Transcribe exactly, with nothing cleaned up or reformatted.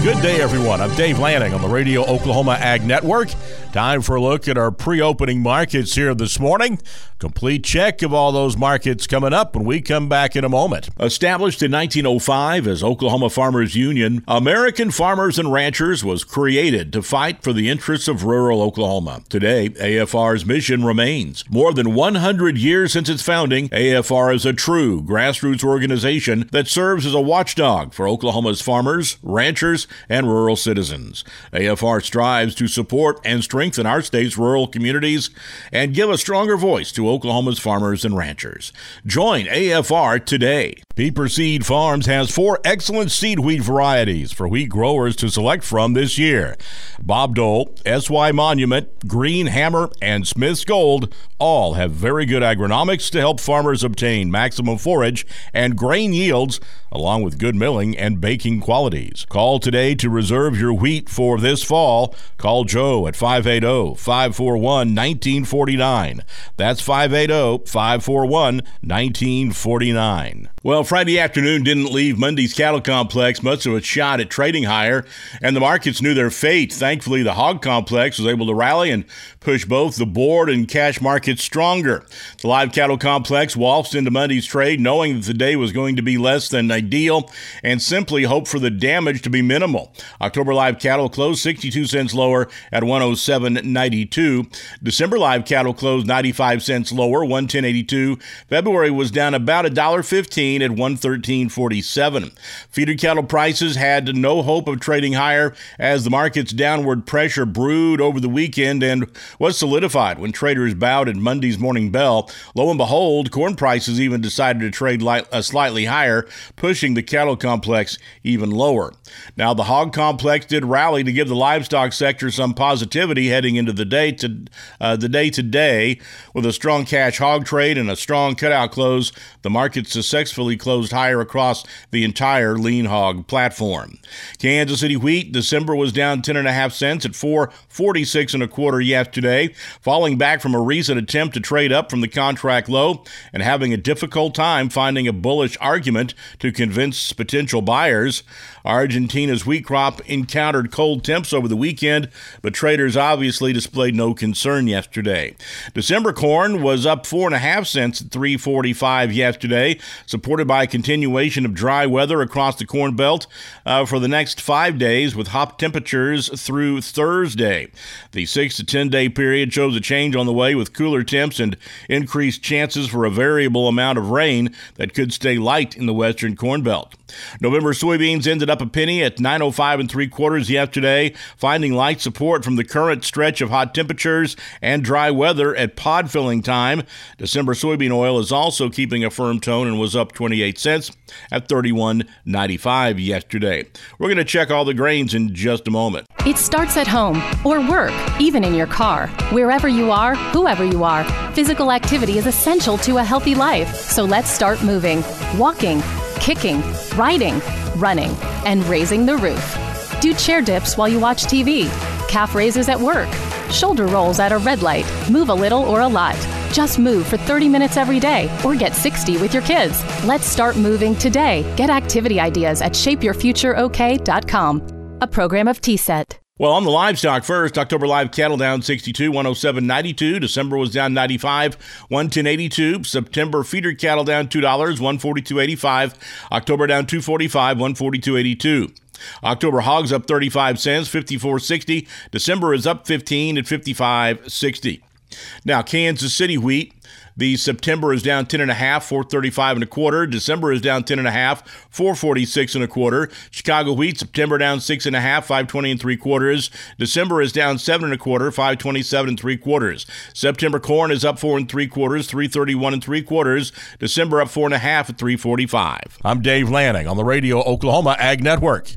Good day, everyone. I'm Dave Lanning on the Radio Oklahoma Ag Network. Time for a look at our pre-opening markets here this morning. Complete check of all those markets coming up when we come back in a moment. Established in nineteen oh five as Oklahoma Farmers Union, American Farmers and Ranchers was created to fight for the interests of rural Oklahoma. Today, A F R's mission remains. More than one hundred years since its founding, A F R is a true grassroots organization that serves as a watchdog for Oklahoma's farmers, ranchers, and rural citizens. A F R strives to support and strengthen our state's rural communities and give a stronger voice to Oklahoma's farmers and ranchers. Join A F R today. Pieper Seed Farms has four excellent seed wheat varieties for wheat growers to select from this year. Bob Dole, S Y Monument, Green Hammer, and Smith's Gold all have very good agronomics to help farmers obtain maximum forage and grain yields, along with good milling and baking qualities. Call today to reserve your wheat for this fall. Call Joe at five eight zero, five four one, one nine four nine. That's five eight zero, five four one, one nine four nine. Well, Friday afternoon didn't leave Monday's cattle complex much of a shot at trading higher, and the markets knew their fate. Thankfully, the hog complex was able to rally and push both the board and cash markets stronger. The live cattle complex waltzed into Monday's trade knowing that the day was going to be less than ideal and simply hoped for the damage to be minimal. October live cattle closed sixty-two cents lower at one oh seven ninety-two. December live cattle closed ninety-five cents lower, one ten eighty-two. February was down about one dollar fifteen at one thirteen forty-seven. Feeder cattle prices had no hope of trading higher as the market's downward pressure brewed over the weekend and was solidified when traders bowed at Monday's morning bell. Lo and behold, corn prices even decided to trade light, uh, slightly higher, pushing the cattle complex even lower. Now, the hog complex did rally to give the livestock sector some positivity heading into the day to uh, the day today. With a strong cash hog trade and a strong cutout close, the market successfully closed higher across the entire lean hog platform. Kansas City wheat, December was down ten and a half cents at four forty-six and a quarter yesterday, falling back from a recent attempt to trade up from the contract low and having a difficult time finding a bullish argument to convince potential buyers. Argentina's wheat crop encountered cold temps over the weekend, but traders obviously displayed no concern yesterday. December corn was up four and a half cents at three forty-five yesterday, supported by a continuation of dry weather across the Corn Belt uh, for the next five days with hot temperatures through Thursday. The six to ten day period shows a change on the way with cooler temps and increased chances for a variable amount of rain that could stay light in the western Corn Belt. November soybeans ended up a penny at nine oh five and three quarters yesterday, finding light support from the current stretch of hot temperatures and dry weather at pod filling time. December soybean oil is also keeping a firm tone and was up twenty-eight cents at thirty-one ninety-five yesterday. We're going to check all the grains in just a moment. It starts at home or work, even in your car. Wherever you are, whoever you are, physical activity is essential to a healthy life. So let's start moving, walking, kicking, riding, running, and raising the roof. Do chair dips while you watch T V, calf raises at work, shoulder rolls at a red light. Move a little or a lot. Just move for thirty minutes every day or get sixty with your kids. Let's start moving today. Get activity ideas at shape your future o k dot com. A program of T S E T. Well, on the livestock first, October live cattle down sixty-two, one oh seven ninety-two. December was down ninety-five, one ten eighty-two. September feeder cattle down two dollars, one forty-two eighty-five. October down two forty-five, one forty-two eighty-two. October hogs up thirty-five cents, fifty-four sixty. December is up fifteen at fifty-five sixty. Now, Kansas City wheat. The September is down ten and a half, four thirty-five and a quarter. December is down ten and a half, four forty-six and a quarter. Chicago wheat, September down six and a half, five twenty and three quarters. December is down seven and a quarter, five twenty-seven and three quarters. September corn is up four and three quarters, three thirty-one and three quarters. December up four and a half at three forty-five. I'm Dave Lanning on the Radio Oklahoma Ag Network.